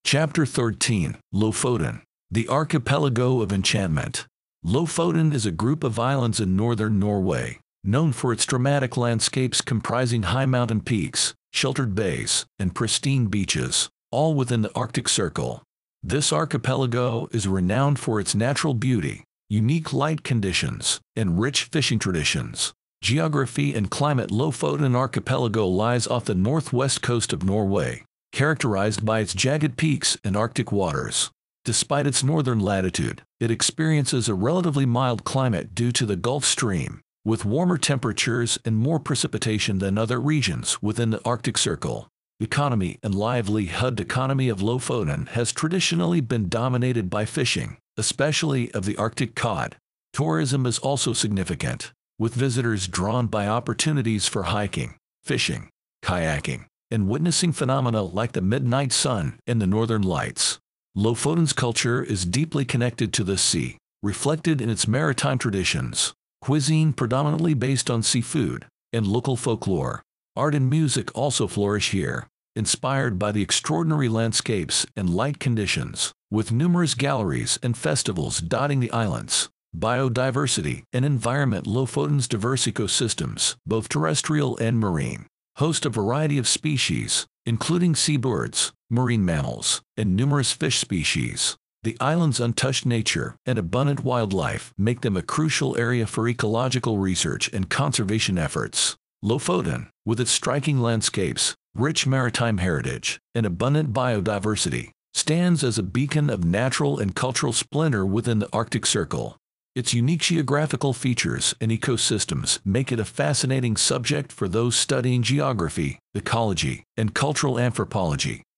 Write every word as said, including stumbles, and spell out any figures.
Chapter thirteen, Lofoten, the Archipelago of Enchantment. Lofoten is a group of islands in northern Norway, known for its dramatic landscapes comprising high mountain peaks, sheltered bays, and pristine beaches, all within the Arctic Circle. This archipelago is renowned for its natural beauty, unique light conditions, and rich fishing traditions. Geography and climate. Lofoten Archipelago lies off the northwest coast of Norway, characterized by its jagged peaks and Arctic waters. Despite its northern latitude, it experiences a relatively mild climate due to the Gulf Stream, with warmer temperatures and more precipitation than other regions within the Arctic Circle. Economy and livelihood. Economy of Lofoten has traditionally been dominated by fishing, especially of the Arctic cod. Tourism is also significant, with visitors drawn by opportunities for hiking, fishing, kayaking, and witnessing phenomena like the midnight sun and the northern lights. Lofoten's culture is deeply connected to the sea, reflected in its maritime traditions, cuisine predominantly based on seafood, and local folklore. Art and music also flourish here, inspired by the extraordinary landscapes and light conditions, with numerous galleries and festivals dotting the islands. Biodiversity and environment. Lofoten's diverse ecosystems, both terrestrial and marine, host a variety of species, including seabirds, marine mammals, and numerous fish species. The island's untouched nature and abundant wildlife make them a crucial area for ecological research and conservation efforts. Lofoten, with its striking landscapes, rich maritime heritage, and abundant biodiversity, stands as a beacon of natural and cultural splendor within the Arctic Circle. Its unique geographical features and ecosystems make it a fascinating subject for those studying geography, ecology, and cultural anthropology.